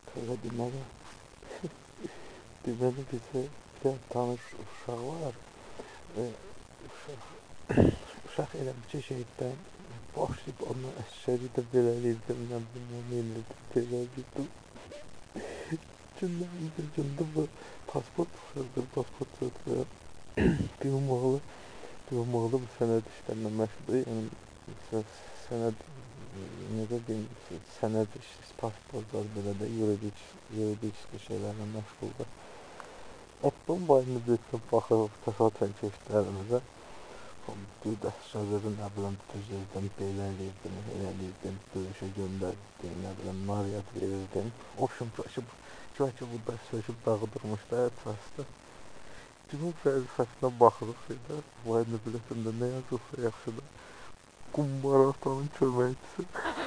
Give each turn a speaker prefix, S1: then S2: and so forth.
S1: Şöyle deməli bizə bir tanış uşaq var. Uşaq eləmişə şeydən başlayıb ondan əşşəri də belə eləyirdim, nə bilməm eləyirdim, belə eləyirdim. Gündən bir gündə bu pasport çıxırdır. Benim oğlu bu sənəd işlərlə məşğuldur. Yəni sənəd necə deyim, sənəd pasportlar belə də yuridik şeylərlə məşğuldur. Apple bayını bir baxıb təsadüfən keçdiklərimizə bir sözü nə bilim düzəldim, belə eləyirdim, elə eləyirdim, döyüşə göndərdim, nə bilim nariyat verirdim. Ki bu da söküb dağıdırmış da əsasda. Cümle fəlsəfinə baxırıq şeydə, bayını biləsində nə yazılsa yaxşıdır. Qumbara atanın köməkçisi.